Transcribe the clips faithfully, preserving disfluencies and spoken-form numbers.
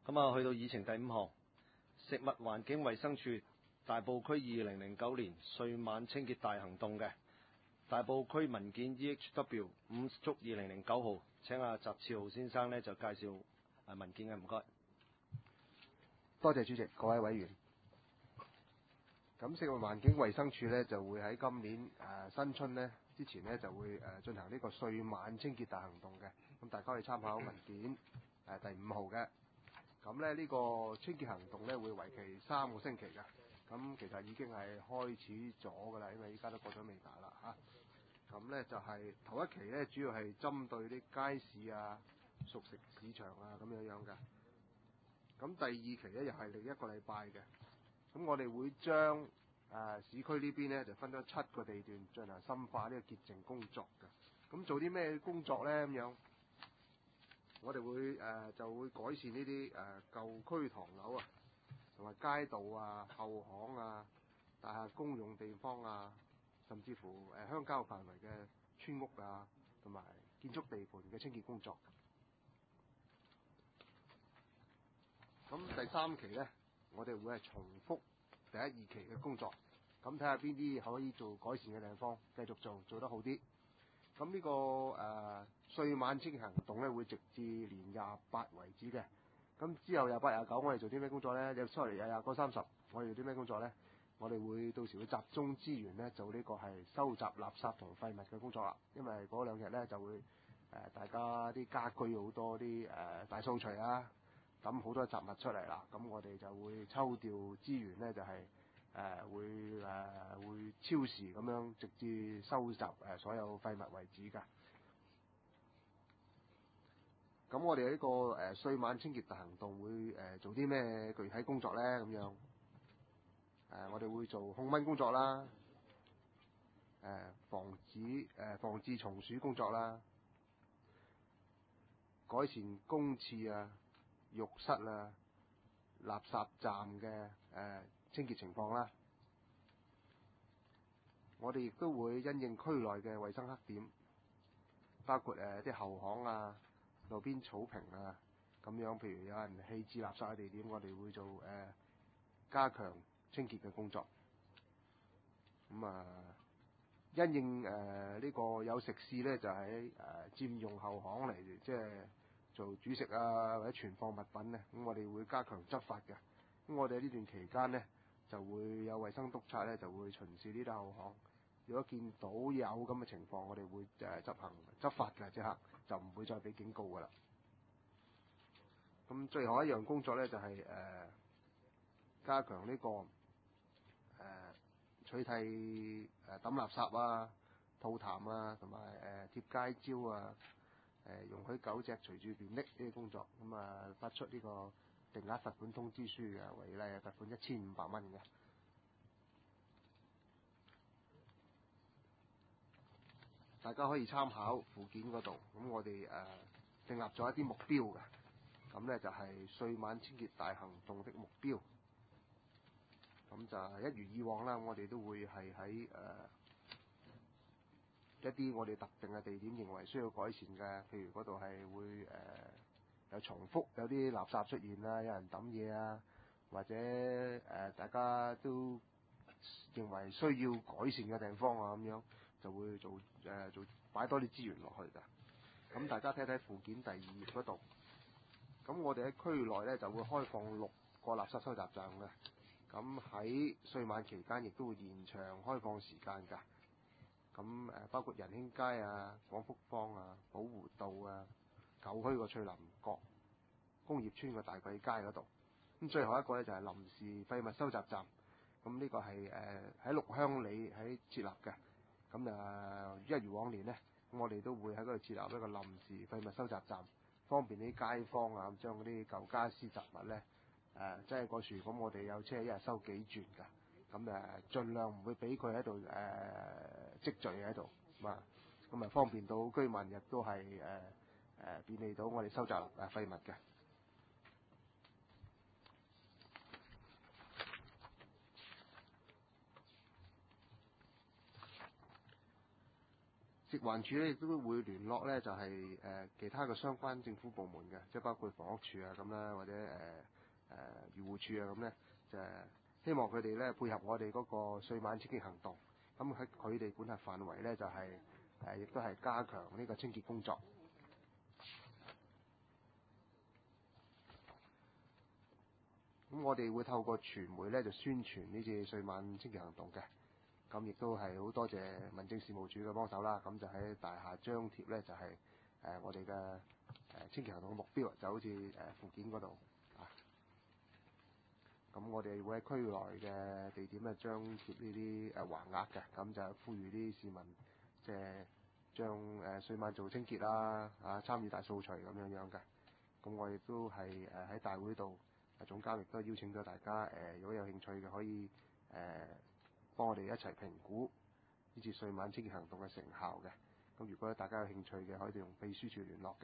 咁啊，去到議程第五項，食物環境衞生署大埔區二零零九年歲晚清潔大行動嘅大埔區文件 E H W 五足二零零九號，請阿翟志豪先生呢就介紹誒文件嘅，唔該。 多謝主席，各位委員。咁食物環境衞生署呢就會喺今年誒、呃、新春呢之前呢就會誒、呃、進行呢個歲晚清潔大行動嘅，咁大家可以參考文件誒、呃、第五號嘅。咁咧呢、呢個清潔行動呢會為期三個星期嘅，咁其實已經係開始咗㗎啦，因為依家都過咗尾牙啦嚇。咁呢就係、是、頭一期呢主要係針對啲街市啊、熟食市場啊咁樣樣嘅。咁第二期呢又係另一個禮拜嘅。咁我哋會將誒、呃、市區呢邊呢就分咗七個地段進行深化呢個潔淨工作嘅。咁做啲咩工作呢？咁樣，我哋會誒、呃、就會改善呢啲誒舊區唐樓啊，同埋街道啊、後巷啊、大廈公用地方啊，甚至乎誒、呃、鄉郊範圍嘅村屋啊，同埋建築地盤嘅清潔工作。咁第三期呢，我哋會係重複第一二期嘅工作，咁睇下邊啲可以做改善嘅地方，繼續做做得好啲。咁呢、這個誒歲晚清潔行動咧，會直至年廿八為止嘅。咁之後廿八廿九，我哋做啲咩工作咧？有 sorry 廿廿九三十，我哋做啲咩工作咧？我哋會到時會集中資源咧，做呢個係收集垃圾同廢物嘅工作啦。因為嗰兩日咧就會誒、呃、大家啲家居好多啲誒、呃、大掃除啊。咁好多雜物出嚟啦，咁我哋就會抽調資源呢，就係、是、誒、呃、會誒、呃、會超時咁樣，直至收集誒所有廢物為止㗎。咁我哋呢、這個誒歲晚清潔大行動會誒、呃、做啲咩具體工作呢？咁樣誒、呃、我哋會做控蚊工作啦，誒、呃、防止誒、呃、防治蟲鼠工作啦，改善公廁啊、浴室啊、垃圾站嘅誒、呃、清潔情況啦，我哋亦都會因應區內嘅衞生黑點，包括誒啲、呃、後巷啊、路邊草坪啊咁樣，譬如有人棄置垃圾嘅地點，我哋會做誒、呃、加強清潔嘅工作。咁、嗯、啊，因應誒呢、呃這個有食肆咧，就喺誒、呃、佔用後巷嚟即係做煮食啊，或者存放物品咧，咁我哋會加強執法嘅。咁我哋呢段期間呢，就會有衛生督察咧，就會巡視呢啲後巷。如果見到有咁嘅情況，我哋會誒執行執法嘅，即刻就唔會再俾警告噶啦。咁最後一樣工作咧，就係、是、誒、呃、加強呢、這個誒、呃、取締誒抌垃圾啊、吐痰啊，同埋誒貼街招啊。誒容許狗隻隨處便溺呢啲工作，咁啊發出呢個定額罰款通知書嘅，違例係罰款一千五百蚊嘅。大家可以參考附件嗰度，咁我哋誒訂立咗一啲目標嘅，咁咧就係歲晚清潔大行動的目標。咁就係一如以往啦，我哋都會係喺誒一啲我哋特定嘅地點認為需要改善嘅，譬如嗰度係會誒、呃、有重複有啲垃圾出現啦，有人抌嘢啊，或者誒、呃、大家都認為需要改善嘅地方啊，咁樣就會做誒、呃、做擺多啲資源落去㗎。咁大家睇睇附件第二頁嗰度，咁我哋喺區內咧就會開放六個垃圾收集站嘅，咁喺歲晚期間亦都會延長開放時間㗎。咁誒包括仁興街啊、廣福坊啊、寶湖道啊、舊區個翠林角、工業村個大貴街嗰度。咁最後一個咧就係臨時廢物收集站。咁呢個係誒喺六鄉里喺設立嘅。咁啊一如往年呢，咁我哋都會喺嗰度設立一個臨時廢物收集站，方便啲街坊啊將嗰啲舊家私雜物咧誒擠喺個樹，咁我哋有車一日收幾轉㗎。咁誒，盡量唔會俾佢喺度誒積聚喺度，嘛，咁啊方便到居民，亦都係誒誒便利到我哋收集誒廢物嘅。 食環署咧亦都會聯絡咧，就係、是、誒、呃、其他嘅相關政府部門嘅，即係包括房屋署啊咁啦，或者誒誒漁護署啊咁咧，就係希望佢哋咧配合我哋嗰個歲晚清潔行動。咁喺佢哋管轄範圍咧，就係誒亦都係加強呢個清潔工作。咁我哋會透過傳媒咧就宣傳呢次歲晚清潔行動嘅。咁亦都係好多謝民政事務處嘅幫手啦。咁就喺大廈張貼咧，就係、是、誒、呃、我哋嘅誒清潔行動嘅目標，就好似誒附件嗰度啊。咁我哋會喺區內嘅地點咧張貼呢啲誒橫額嘅，咁就呼籲啲市民即係將誒歲晚做清潔啦，啊參與大掃除咁樣樣嘅。咁我亦都係誒喺大會度，總監亦都邀請咗大家誒、呃，如果有興趣嘅可以誒。呃幫我哋一齊評估呢次歲晚清潔行動嘅成效嘅。咁如果大家有興趣嘅，可以用秘書處聯絡嘅。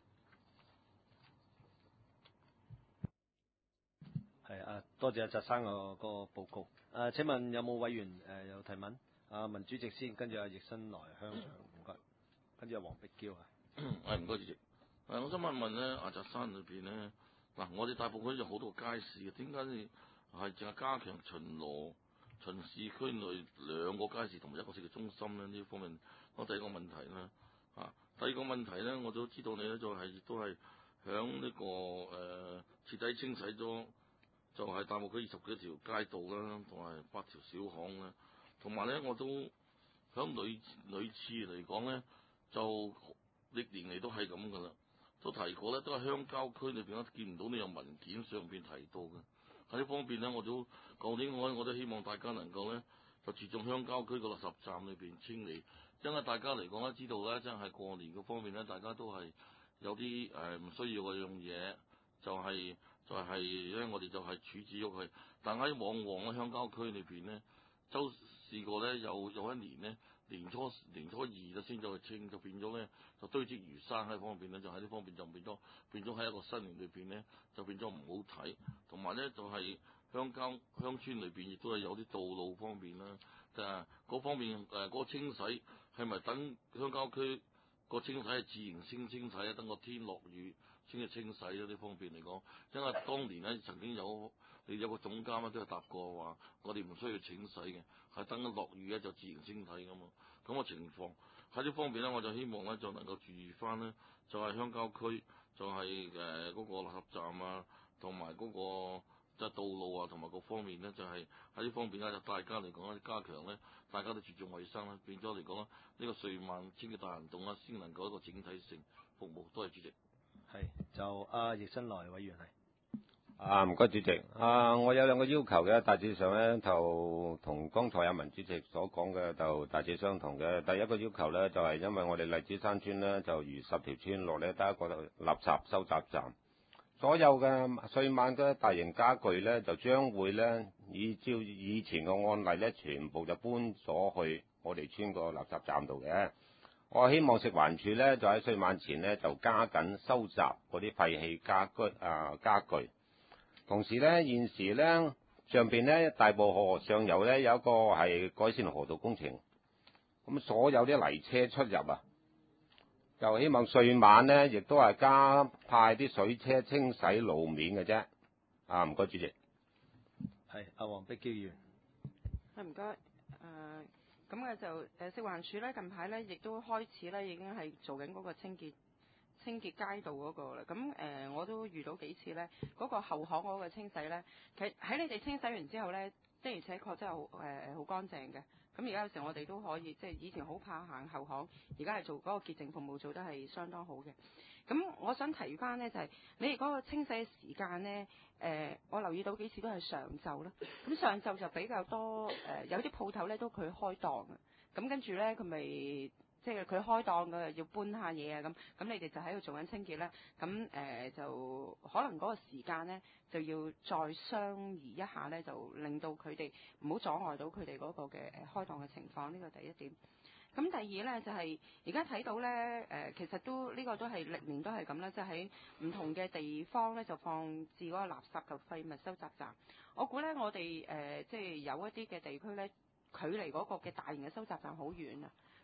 係啊，多謝阿澤生個個報告。誒，請問有冇委員誒、呃、有提問？阿文主席先，跟住阿易新來鄉長，唔該。跟住阿黃碧嬌啊。 係唔該主席。誒，我想問問咧，阿澤山裏邊咧，嗱，我哋大埔區有好多街市嘅，點解你係淨係加強巡邏？巡視區內兩個街市同埋一個市嘅中心咧，呢方面，我第一個問題啦，啊，第二個問題咧，我都知道你咧就係、是、亦都係響呢個誒、呃、徹底清洗咗，就係大埔區二十幾條街道啦，同埋八條小巷啦，同埋咧我都響女女廁嚟講咧，就歷年嚟都係咁噶啦，都提過咧，都係鄉郊區裏邊咧見唔到呢樣文件上邊提到嘅。喺呢方面咧，我都舊年我我都希望大家能夠咧就注重鄉郊區個垃圾站裏邊清理，因為大家嚟講咧知道咧，真係過年嗰方面咧，大家都係有啲誒唔需要嘅樣嘢，就係、是、就係咧我哋就係處置咗佢，但喺往往咧鄉郊區裏邊咧，都試過咧有有一年咧年初年初二就先走去清，就變咗咧就堆積如山喺方面咧，就喺呢方面就變咗變咗喺一個新年裏邊咧就變咗唔好睇，同埋咧就係、是、鄉郊鄉村裏邊亦都係有啲道路方面啦，就係嗰方面誒嗰、呃那個清洗係咪等鄉郊區個清洗係自然先清洗啊？等個天落雨先至清洗啊？呢方面嚟講，因為當年咧曾經有你有個總監咧都係答過話，我哋唔需要清洗嘅，係等落雨咧就自然清洗噶嘛。咁個情況喺呢方面咧，我就希望咧就能夠注意翻咧，就係、是、鄉郊區就係誒嗰個垃圾站啊，同埋嗰個即係道路啊，同埋各方面咧，就係喺呢方面咧，就大家嚟講咧加強咧，大家都注重衞生啦，變咗嚟講咧，呢、這個歲晚清潔大行動啦，先能夠一個整體性服務。多謝主席。 係就阿易新來委員係。 啊，唔該主席。啊，我有兩個要求嘅，大致上咧就同剛才阿文主席所講嘅就大致相同嘅。第一個要求咧就係、是、因為我哋荔枝山村咧就如十條村落咧得一個垃圾收集站，所有嘅歲晚嘅大型家具咧就將會咧依照以前嘅案例咧，全部就搬咗去我哋村個垃圾站度嘅。我希望食環署咧就喺歲晚前咧就加緊收集嗰啲廢棄家居啊家具。同時咧，現時咧上邊咧大埔河上游咧有一個係改善河道工程，咁所有啲泥車出入啊，就希望歲晚咧亦都係加派啲水車清洗路面嘅啫。啊，唔該主席。 係阿黃碧嬌議員。 係唔該，誒咁嘅就誒食環署咧近排咧亦都開始咧已經係做緊嗰個清潔。清潔街道嗰個啦，咁誒、呃、我都遇到幾次咧，嗰、那個後巷嗰個清洗咧，其實喺你哋清洗完之後咧，的而且確真係好誒好乾淨嘅。咁而家有時我哋都可以，即係以前好怕行後巷，而家係做嗰個潔淨服務做得係相當好嘅。咁我想提翻咧就係、是、你哋嗰個清洗時間咧，誒、呃、我留意到幾次都係上晝啦。咁上晝就比較多誒、呃，有啲鋪頭咧都佢開檔嘅，咁跟住咧佢咪。即係佢開檔嘅，要搬下嘢啊咁，咁你哋就喺度做緊清潔咧，咁誒、呃、就可能嗰個時間咧就要再相宜一下咧，就令到佢哋唔好阻礙到佢哋嗰個嘅誒開檔嘅情況，呢個第一點。咁第二咧就係而家睇到咧誒、呃，其實都呢、呢個都係歷年都係咁啦，即係喺唔同嘅地方咧就放置嗰個垃圾及廢物收集站。我估咧我哋誒即係有一啲嘅地區咧，距離嗰個嘅大型嘅收集站好遠啊。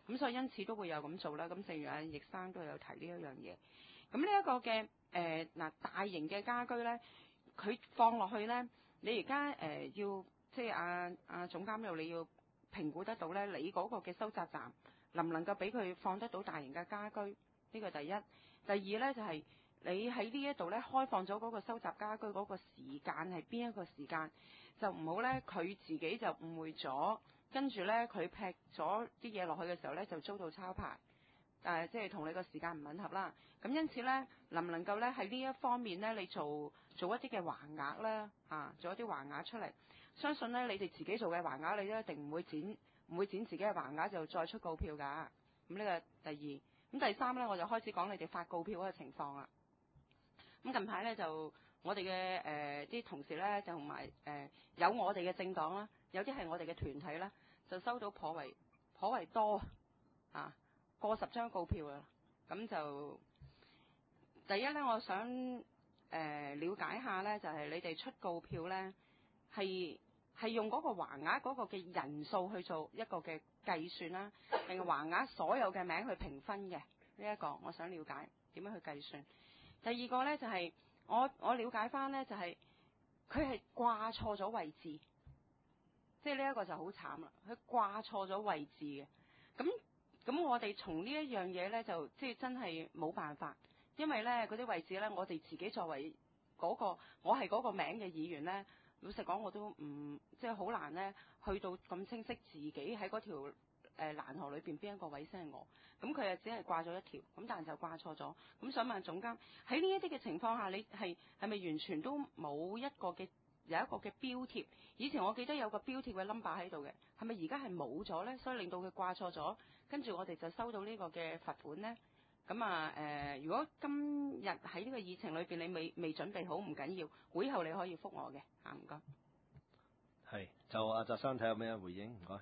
咁所以因此都會有咁做啦。咁正如阿易生都有提呢一樣嘢。咁呢一個嘅誒嗱大型嘅家居咧，佢放落去咧，你而家誒要即係阿阿總監又你要評估得到咧，你嗰個嘅收集站能唔能夠俾佢放得到大型嘅家居？呢個第一。第二咧就係、是、你喺呢一度咧開放咗嗰個收集家居嗰個時間係邊一個時間，就唔好咧佢自己就誤會咗，跟住咧佢劈咗啲嘢落去嘅時候咧就遭到抄牌，誒即係同你個時間唔吻合啦。咁因此咧能唔能夠咧喺呢一方面咧你做做一啲嘅橫額啦，啊做一啲橫額出嚟，相信咧你哋自己做嘅橫額你都一定唔會剪唔會剪自己嘅橫額就再出告票㗎。咁呢個第二。咁第三咧，我就開始講你哋發告票嗰個情況啦。咁近排咧就我哋嘅誒啲同事咧，就同埋誒有我哋嘅政黨啦，有啲係我哋嘅團體啦，就收到頗為頗為多啊，過十張告票啊。咁就第一咧，我想誒、呃、了解下咧，就係、是、你哋出告票咧係係用嗰個橫額嗰個嘅人數去做一個嘅計算啦，定係橫額所有嘅名去評分嘅呢一個，我想了解點樣去計算。第二個咧就係、是、我我了解翻咧就係佢係掛錯咗位置，即係呢一個就好慘啦，佢掛錯咗位置嘅。咁咁我哋從呢一樣嘢咧就即係真係冇辦法，因為咧嗰啲位置咧我哋自己作為嗰、那個我係嗰個名嘅議員咧。老實講，我都唔即係好難咧，去到咁清晰自己喺嗰條誒欄河裏邊邊一個位先係我。咁佢又只係掛咗一條，咁但係就掛錯咗。咁想問總監，喺呢一啲嘅情況下，你係係咪完全都冇一個嘅有一個嘅標貼？以前我記得有個標貼嘅 number 喺度嘅，係咪而家係冇咗咧？所以令到佢掛錯咗，跟住我哋就收到呢個嘅罰款咧。咁啊誒，如果今日喺呢個議程裏邊你未未準備好唔緊要，會後你可以覆我嘅嚇，唔該。 係，就阿澤生睇有咩回應？唔該。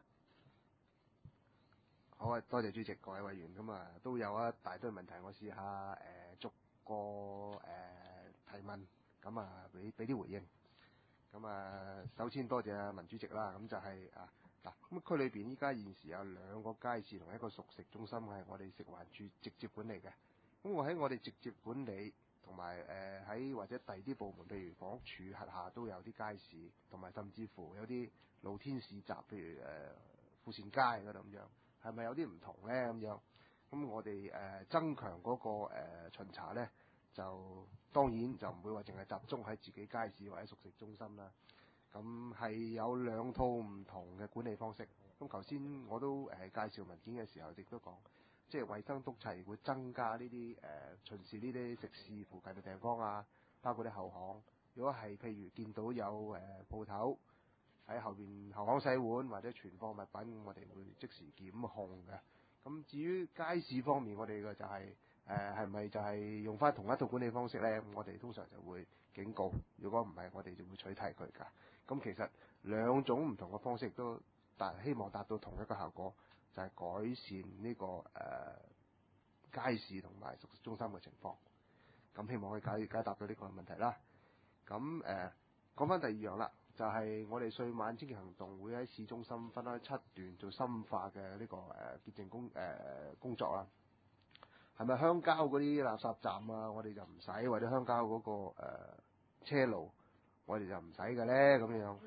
好啊，多謝主席，各位委員。咁啊，都有一大堆問題，我試下誒、呃、逐個誒、呃、提問，咁啊俾俾啲回應。咁啊，首先多謝文主席啦。咁就係、是、啊。嗱，咁區裏邊依家現時有兩個街市同一個熟食中心係我哋食環署直接管理嘅。咁我喺我哋直接管理同埋誒喺或者第二啲部門，譬如房屋署轄下都有啲街市，同埋甚至乎有啲露天市集，譬如誒、呃、富善街嗰度咁樣，係咪有啲唔同咧咁樣？咁我哋誒、呃、增強嗰、那個、呃、巡查咧，就當然就唔會話淨係集中喺自己街市或者熟食中心啦。咁係有兩套唔同嘅管理方式。咁頭先我都誒、呃、介紹文件嘅時候，亦都講，即係衛生督察會增加呢啲誒巡視呢啲食肆附近嘅地方啊，包括啲後巷。如果係譬如見到有誒鋪頭喺後邊後巷洗碗或者存放物品，我哋會即時檢控嘅。咁至於街市方面，我哋嘅就係誒係咪就係用翻同一套管理方式咧？我哋通常就會警告，如果唔係，我哋就會取締佢㗎。咁其實兩種唔同嘅方式都達希望達到同一個效果，就係、是、改善呢、這個誒、呃、街市同埋熟食中心嘅情況。咁希望可以解解答到呢個問題啦。咁誒講翻第二樣啦，就係、是、我哋歲晚清潔行動會喺市中心分開七段做深化嘅呢、這個誒潔淨工誒、呃、工作啦。係咪鄉郊嗰啲垃圾站啊？我哋就唔使，或者鄉郊嗰、那個誒、呃、車路。我哋就唔使嘅咧，咁樣。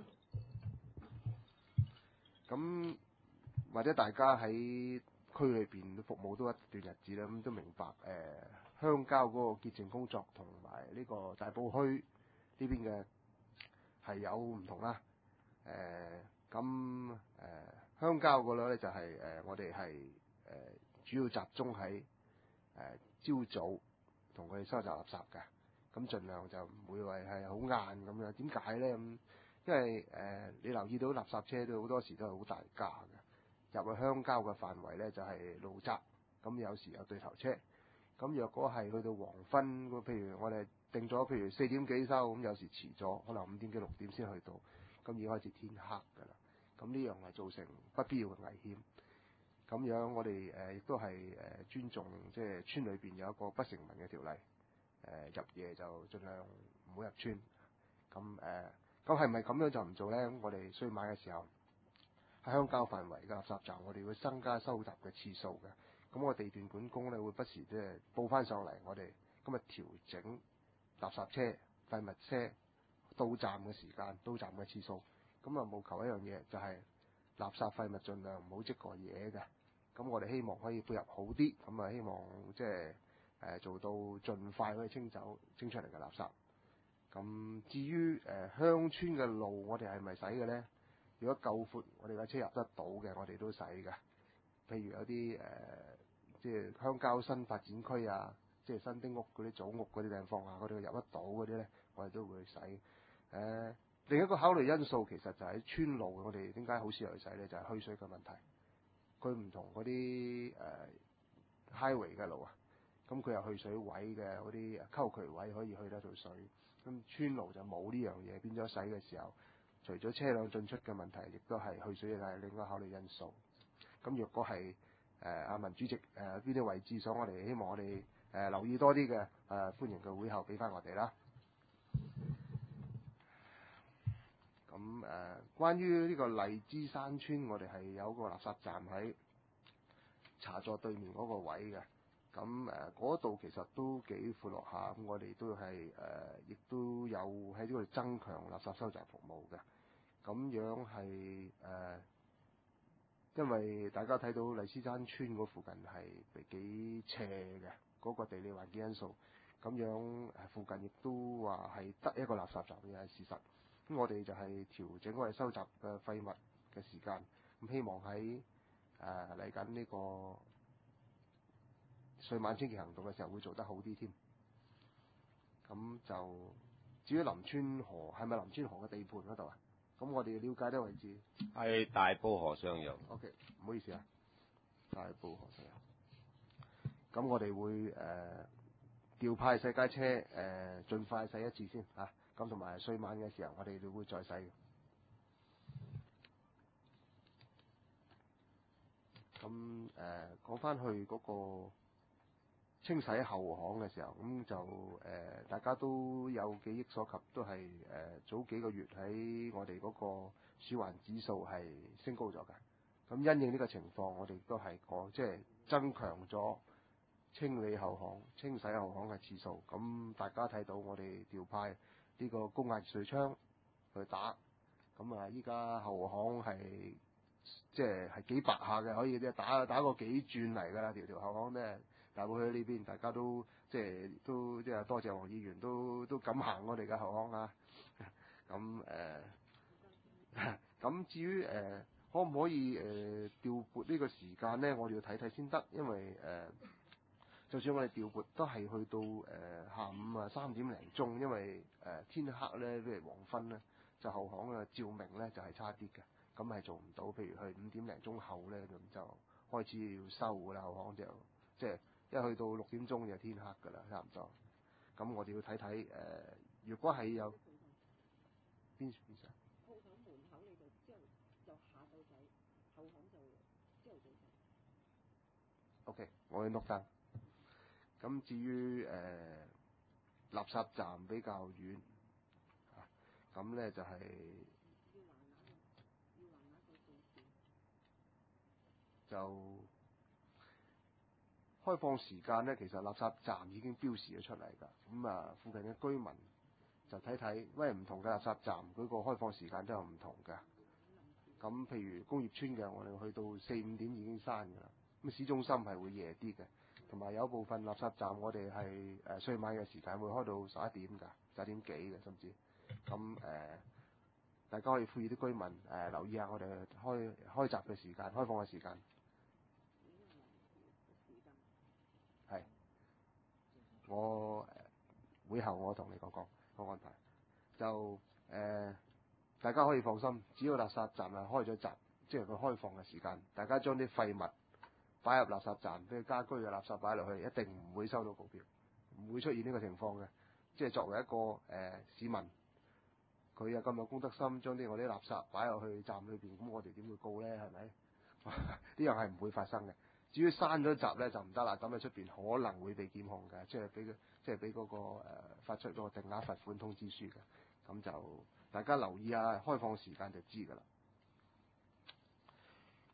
咁或者大家喺區裏邊服務都一段日子啦，咁都明白誒、呃、鄉郊嗰個潔淨工作同埋呢個大埔墟呢邊嘅係有唔同啦。誒咁誒鄉郊嗰度咧就係、是、誒、呃、我哋係誒主要集中喺誒朝早同佢哋收集垃圾嘅。咁盡量就唔會話係好晏咁樣，點解咧？咁因為誒、呃、你留意到垃圾車都好多時都係好大架嘅，入去鄉郊嘅範圍咧就係、是、路窄，咁有時有對頭車。咁若果係去到黃昏，譬如我哋定咗，譬如四點幾收，咁有時遲咗，可能五點幾六點先去到，咁已經開始天黑㗎啦。咁呢樣係造成不必要嘅危險。咁樣我哋誒亦都係誒尊重，即係村裏邊有一個不成文嘅條例。誒、呃、入夜就盡量唔好入村，咁誒咁係咪咁樣就唔做咧？咁我哋歲晚嘅時候鄉郊範圍嘅垃圾站，我哋會增加收集嘅次數嘅。咁我地段管工咧會不時即係報翻上嚟，我哋今日調整垃圾車、廢物車到站嘅時間、到站嘅次數。咁啊務求一樣嘢，就係、是、垃圾廢物盡量唔好積過夜嘅。咁我哋希望可以配合好啲，咁啊希望即係誒做到盡快可以清走清出嚟嘅垃圾。咁至於誒、呃、鄉村嘅路，我哋係咪使嘅咧？如果夠闊，我哋嘅車入得到嘅，我哋都使嘅。譬如有啲誒、呃，即係鄉郊新發展區啊，即係新丁屋嗰啲組屋嗰啲地方啊，我哋入得到嗰啲咧，我哋都會使。誒、呃，另一個考慮因素其實就喺村路，我哋點解好少去使咧？就係、是、去水嘅問題。佢唔同嗰啲誒 highway 嘅路啊，咁佢有去水位嘅嗰啲溝渠位可以去得到水。咁村路就冇呢樣嘢，變咗使嘅時候，除咗車輛進出嘅問題，亦都係去水嘅係另一個考慮因素。咁若果係誒阿文主席誒邊啲位置所，我哋希望我哋誒、呃、留意多啲嘅誒歡迎嘅會後俾翻我哋啦。咁誒、呃，關於呢個荔枝山村，我哋係有個垃圾站喺茶座對面嗰個位嘅。咁誒嗰度其實都幾闊落下，咁我哋都係誒，亦、呃、都有喺呢度增強垃圾收集服務嘅。咁樣係誒、呃，因為大家睇到荔枝山村嗰附近係幾斜嘅，嗰、那個地理環境因素，咁樣誒附近亦都話係得一個垃圾站嘅係事實。咁我哋就係調整我哋收集嘅廢物嘅時間，咁希望喺誒嚟緊呢個歲晚清潔行動嘅時候會做得好啲添。咁就至於林村河係咪林村河嘅地盤嗰度啊？咁我哋了解呢個位置係大埔河上游。 OK， 唔好意思啊，大埔河上游。咁我哋會誒、呃、調派洗街車誒、呃，盡快洗一次先嚇。咁同埋歲晚嘅時候，我哋都會再洗嘅。咁誒講翻去嗰個清洗後巷嘅時候，咁就誒、呃、大家都有記憶所及，都係誒、呃、早幾個月喺我哋嗰個鼠患指數係升高咗嘅。咁因應呢個情況，我哋都係講即係增強咗清理後巷、清洗後巷嘅次數。咁大家睇到我哋調派呢個高壓熱水槍去打，咁啊依家後巷係即係係幾白下嘅，可以即係打打個幾轉嚟㗎啦，條條後巷咧。大埔區呢邊大家都即係都即係多謝黃議員都都敢行我哋嘅後巷啊。咁誒，咁至於誒、呃、可唔可以誒、呃、調撥呢個時間咧？我哋要睇睇先得，因為誒、呃、就算我哋調撥都係去到誒、呃、下午啊三點零鐘，因為誒、呃、天黑咧，譬如黃昏咧，就後巷嘅照明咧就係、是、差啲嘅，咁係做唔到。譬如去五點零鐘後咧，咁就開始要收㗎啦，後巷就即係。一去到六點鐘就天黑㗎啦，差唔多。咁我哋要睇睇誒，如果係有邊邊上鋪頭門口你就之後就下晝仔，後巷就朝頭早仔。OK，我要 note down。咁至於誒、呃、垃圾站比較遠，啊，咁咧就係、是、就。開放時間咧，其實垃圾站已經標示咗出嚟㗎。咁啊，附近嘅居民就睇睇，因為唔同嘅垃圾站佢個開放時間都有唔同㗎。咁譬如工業村嘅，我哋去到四五點已經閂㗎啦。咁市中心係會夜啲嘅，同埋有部分垃圾站我哋係誒歲晚嘅時間會開到十一點㗎，十一點幾嘅甚至。咁誒、呃，大家可以呼籲啲居民誒、呃、留意下我哋開開閘嘅時間、開放嘅時間。係，我誒會後我同你講講個安排，就誒、呃、大家可以放心，只要垃圾站係開咗閘，即係佢開放嘅時間，大家將啲廢物擺入垃圾站，譬如家居嘅垃圾擺落去，一定唔會收到告票，唔會出現呢個情況嘅。即係作為一個誒、呃、市民，佢又咁有公德心，將啲我啲垃圾擺落去站裏邊，咁我哋點會告咧？係咪？呢樣係唔會發生嘅。至於閂咗閘咧就唔得啦，咁喺出邊可能會被檢控嘅，即係俾佢即係俾嗰個誒、呃、發出嗰個定額罰款通知書嘅，咁就大家留意下開放時間就知㗎啦。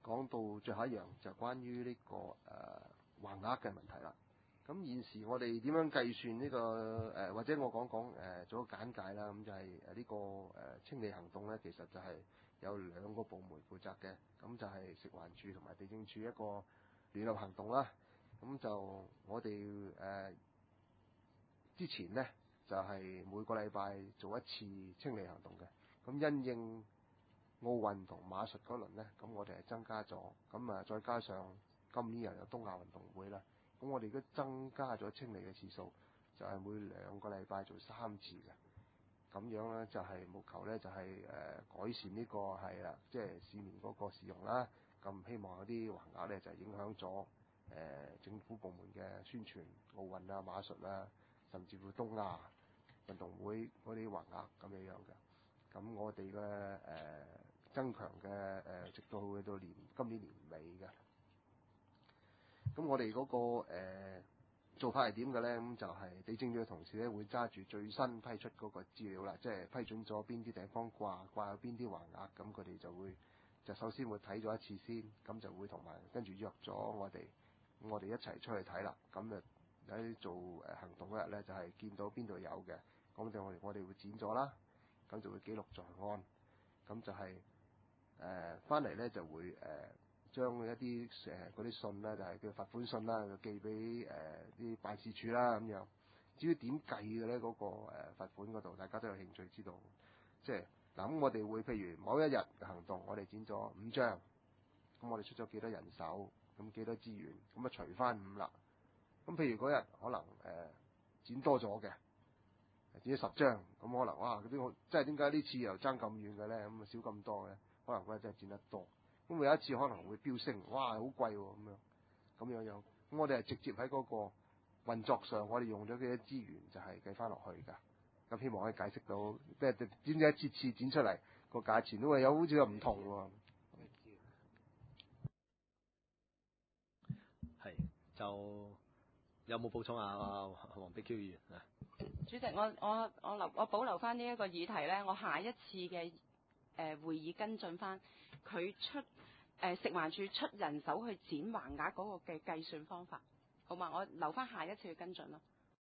講到最後一樣就關於呢、這個誒、呃、橫額嘅問題啦。咁現時我哋點樣計算呢、這個誒、呃，或者我講講誒做個簡介啦。咁就係誒呢個誒、呃、清理行動咧，其實就係有兩個部門負責嘅，咁就係食環署同埋地政署一個聯合行動啦。咁就我哋誒、呃、之前咧就係、是、每個禮拜做一次清理行動嘅。咁因應奧運同馬術嗰輪咧，咁我哋係增加咗，咁啊再加上今年又有東亞運動會啦。咁我哋都增加咗清理嘅次數，就係、是、每兩個禮拜做三次嘅，咁樣咧就係務求咧就係、是、誒、呃、改善呢個係啦，即係市民嗰個使用啦。咁希望有啲橫額咧就係、影響咗誒、呃、政府部門嘅宣傳奧運啊、馬術啊，甚至乎東亞運動會嗰啲橫額咁樣樣嘅。咁我哋嘅誒增強嘅誒、呃，直到去到年今年年尾嘅。咁我哋嗰、那個、呃、做法係點嘅咧？咁就係地政署嘅同事咧會揸住最新批出嗰個資料啦，即係批准咗邊啲地方掛掛有邊啲橫額，咁佢哋就會就首先會睇咗一次先，咁就會同埋跟住約咗我哋，咁我哋一齊出去睇啦。咁就喺做誒行動嗰日咧，就係、是、見到邊度有嘅，咁就我哋我哋會剪咗啦，咁就會記錄在案，咁就係誒翻嚟咧就會誒。呃將一啲誒嗰啲信咧，就係叫罰款信啦，就寄俾誒啲辦事處啦咁樣。至於點計嘅咧，嗰、那個誒、呃、罰款嗰度，大家都有興趣知道。即係嗱，咁我哋會譬如某一日嘅行動，我哋剪咗五張，咁我哋出咗幾多人手，咁幾多資源，咁啊除翻五啦。咁譬如嗰日可能誒、呃、剪多咗嘅，剪咗十張，咁可能哇嗰啲我即係點解呢次又爭咁遠嘅咧？咁啊少咁多嘅，可能嗰日真係剪得多。咁有一次可能會飆升，哇，好貴喎咁樣，咁樣樣。咁我哋係直接喺嗰個運作上，我哋用咗幾多資源就係計翻落去㗎。咁希望可以解釋到，即係剪咗一次次剪出嚟個價錢都會有好似有唔同喎。 係，就有冇補充啊？啊，黃碧嬌議員啊。 主席，我我我留我保留翻呢一個議題咧，我下一次嘅誒、呃、會議跟進翻佢出。誒、呃、食環署出人手去剪橫額嗰個嘅計算方法，好嘛？我留翻下一次去跟進咯。